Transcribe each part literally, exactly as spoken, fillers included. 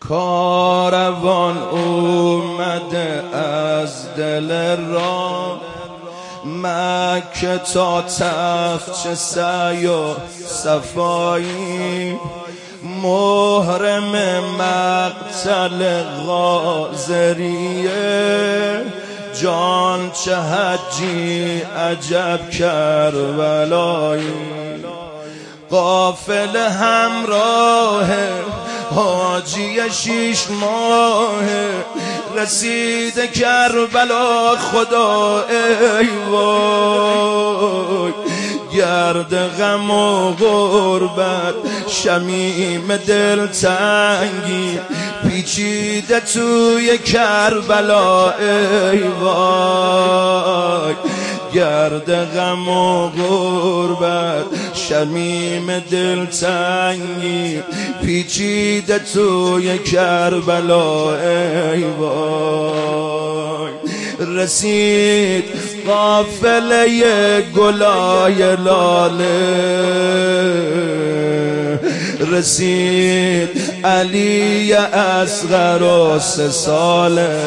کاروان اومده از دل راه، مکه تا تفت چه سعی و صفایی، محرم مقتل غازریه، جان چه حجی عجب کربلایی، قافل همراه حاجی شیش ماه، رسید کربلا خدا ای وای، گرد غم و غربت شمیم دلتنگی، پیچیده توی کربلا ای وای، گرد غم و غربت شمیم دلتنگی، پیچیده توی کربلا ای وای، رسید قافله گلای لاله، رسید علی اصغر و سه ساله،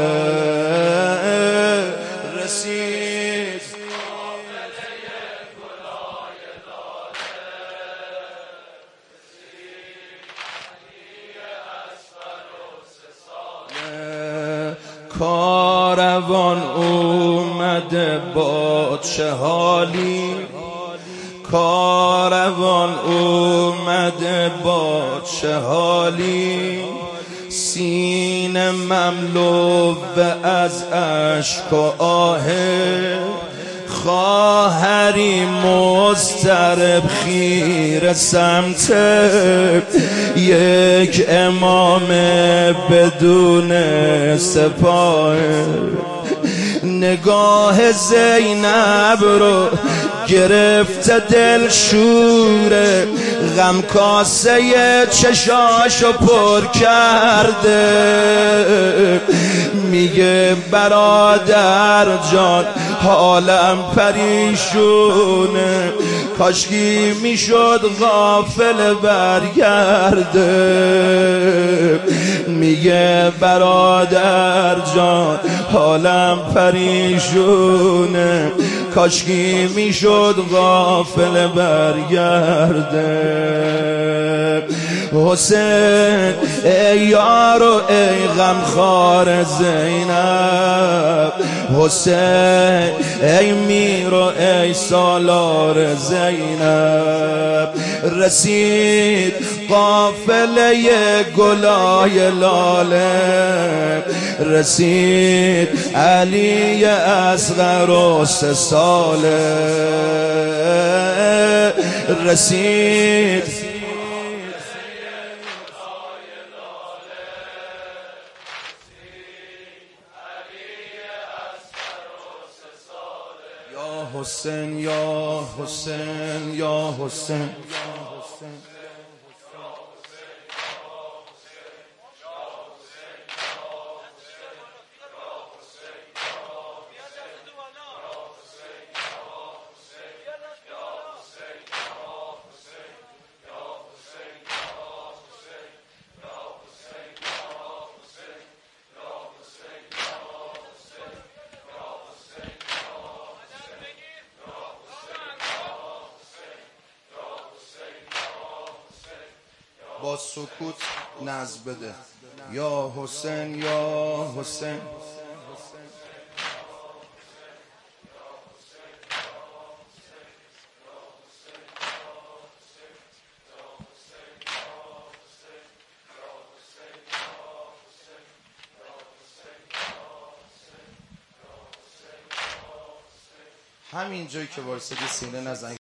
رسید قافله گلای لاله، رسید علی اصغر و سه ساله، کاروان اومده با چه حالی، کاروان اومده با چه حالی، سینه مملو از اشک و آه، خواهری مضطرب خیره سمت یک امام بدون سپاه، نگاه زینب رو گرفته دل شوره، غم کاسه چشاشو پر کرده، میگه برادر جان حالم پریشونه، کاشکی میشد غافل برگرده، میگه برادر جان حالم پریشونه، کاشکی میشد غافل برگرده، حسین ای یار و ای غمخوار زینب، حسین ای میر و ای سالار زینب، رسید قافله گلای لاله، رسید علی اصغر و سه ساله، رسید یا حسین یا حسین یا حسین، با سکوت نظم بده، یا حسین یا حسین، همین جایی که وایسادی سینه نزن.